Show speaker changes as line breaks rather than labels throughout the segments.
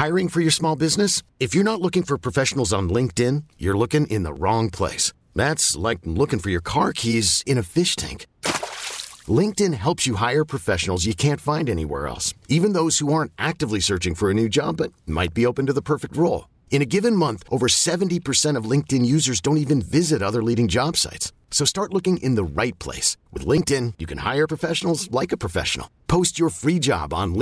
Hiring for your small business? If you're not looking for professionals on LinkedIn, you're looking in the wrong place. That's like looking for your car keys in a fish tank. LinkedIn helps you hire professionals you can't find anywhere else, even those who aren't actively searching for a new job but might be open to the perfect role. In a given month, over 70% of LinkedIn users don't even visit other leading job sites. So start looking in the right place. With LinkedIn, you can hire professionals like a professional. Post your free job on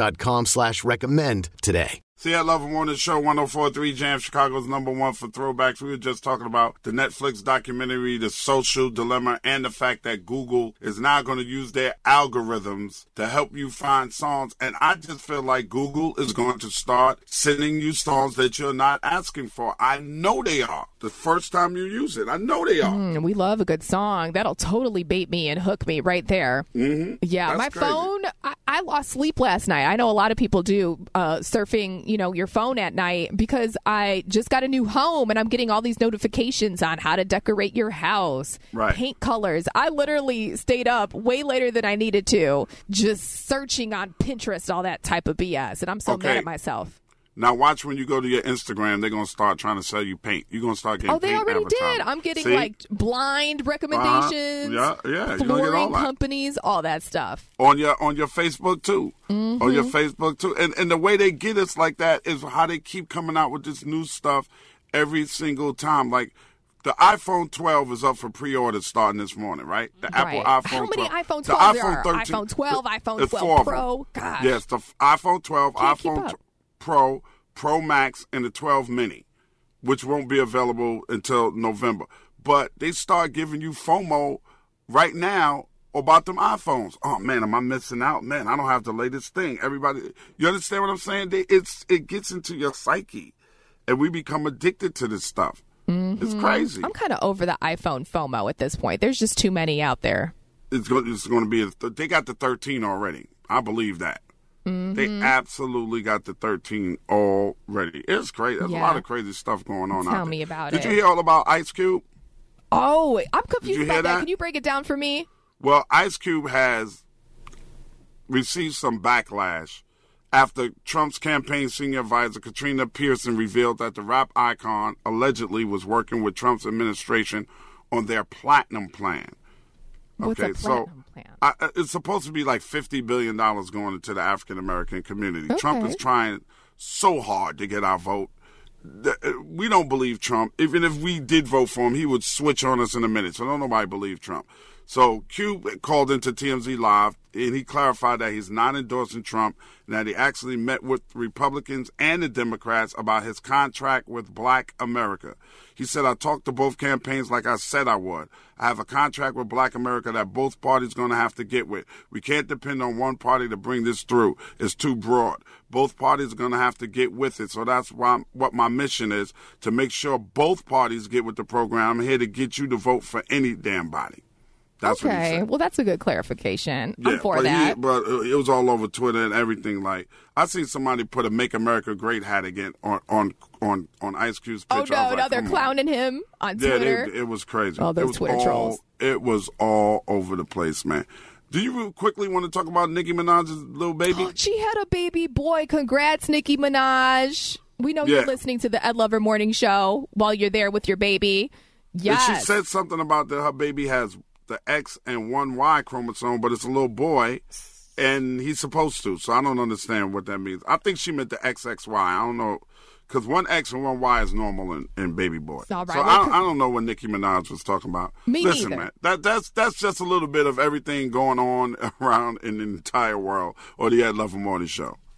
linkedin.com/recommend today.
See, I Love Morning Show, 104.3 Jam, Chicago's #1 for throwbacks. We were just talking about the Netflix documentary, The Social Dilemma, and the fact that Google is now going to use their algorithms to help you find songs. And I just feel like Google is going to start sending you songs that you're not asking for. I know they are. The first time you use it, I know they are.
We love a good song. That'll totally bait me and hook me right there.
Mm-hmm.
Yeah,
That's
my
crazy.
phone, I lost sleep last night. I know a lot of people do surfing, your phone at night because I just got a new home and I'm getting all these notifications on how to decorate your house, paint colors. I literally stayed up way later than I needed to, just searching on Pinterest, all that type of BS. And I'm so mad at myself.
Now watch when you go to your Instagram, they're going to start trying to sell you paint. You're going to start getting paint.
Oh, they already did. I'm getting blind recommendations, flooring companies, all that stuff.
On your Facebook too. Mm-hmm. On your Facebook too. And the way they get us like that is how they keep coming out with this new stuff every single time. Like the iPhone 12 is up for pre-order starting this morning, right? The Apple iPhone 12.
How many iPhone 12 there are?
13,
iPhone 12, iPhone 12 Pro. Gosh.
Yes, the iPhone 12, iPhone Pro, Pro Max, and the 12 Mini, which won't be available until November. But they start giving you FOMO right now about them iPhones. Oh, man, am I missing out? Man, I don't have the latest thing. Everybody, you understand what I'm saying? It gets into your psyche, and we become addicted to this stuff. Mm-hmm. It's crazy.
I'm kind of over the iPhone FOMO at this point. There's just too many out there.
It's going to be, they got the 13 already. I believe that. Mm-hmm. They absolutely got the 13 already. It's crazy. There's a lot of crazy stuff going on out there.
Tell me about
it. Did you hear all about Ice Cube?
Oh, I'm confused about that. Can you break it down for me?
Well, Ice Cube has received some backlash after Trump's campaign senior advisor, Katrina Pearson, revealed that the rap icon allegedly was working with Trump's administration on their platinum plan.
What's a platinum plan?
It's supposed to be like $50 billion going into the African-American community. Okay. Trump is trying so hard to get our vote. We don't believe Trump. Even if we did vote for him, he would switch on us in a minute. So don't nobody believe Trump. So Cube called into TMZ Live, and he clarified that he's not endorsing Trump, and that he actually met with Republicans and the Democrats about his contract with Black America. He said, I talked to both campaigns like I said I would. I have a contract with Black America that both parties going to have to get with. We can't depend on one party to bring this through. It's too broad. Both parties are going to have to get with it. So that's what my mission is, to make sure both parties get with the program. I'm here to get you to vote for any damn body. That's what he said.
Well, that's a good clarification. I'm for that.
But it was all over Twitter and everything. Like, I seen somebody put a "Make America Great" hat again on Ice Cube's picture.
Oh no, they're clowning him on Twitter.
Yeah, it was crazy.
Oh, those Twitter trolls.
It was all over the place, man. Do you quickly want to talk about Nicki Minaj's little baby?
She had a baby boy. Congrats, Nicki Minaj. We know you're listening to the Ed Lover Morning Show while you're there with your baby. Yes.
And she said something about that her baby has the X and one Y chromosome, but it's a little boy, and he's supposed to. So I don't understand what that means. I think she meant the XXY. I don't know, because one X and one Y is normal in baby boy.
All right.
So I don't know what Nicki Minaj was talking about. Listen,
neither.
Man, that's just a little bit of everything going on around in the entire world, or the Ed Lover Morning Show.